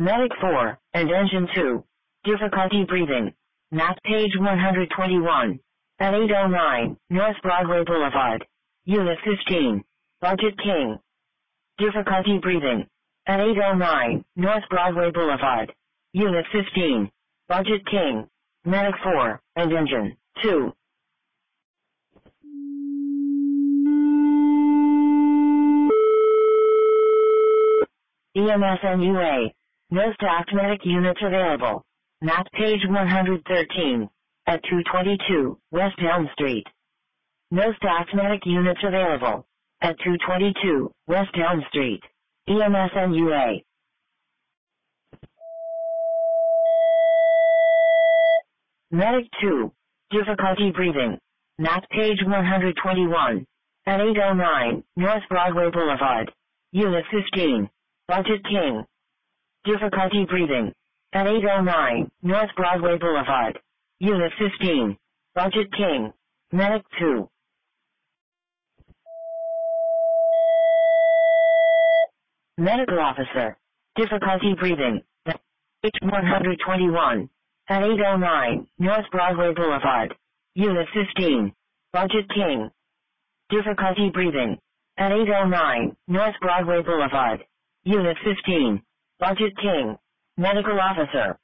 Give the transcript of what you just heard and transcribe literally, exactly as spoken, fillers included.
Medic four, and Engine two. Difficulty breathing. Map page one hundred twenty-one. At eight oh nine, North Broadway Boulevard. Unit fifteen. Budget King. Difficulty breathing. At eight oh nine, North Broadway Boulevard. Unit fifteen. Budget King. Medic four, and Engine two. E M S N U A. No stacked medic units available. Map page one hundred thirteen. At two twenty-two, West Elm Street. No stacked medic units available. At two twenty-two, West Elm Street. E M S N U A. Medic two. Difficulty breathing. Map page one hundred twenty-one. At eight oh nine, North Broadway Boulevard. Unit fifteen. Budget King. Difficulty breathing. At eight oh nine, North Broadway Boulevard. Unit fifteen. Budget King. Medic two. Medical Officer. Difficulty breathing. Page one hundred twenty-one. At eight oh nine, North Broadway Boulevard. Unit fifteen. Budget King. Difficulty breathing. At eight oh nine, North Broadway Boulevard. Unit fifteen. Budget King. Medical Officer.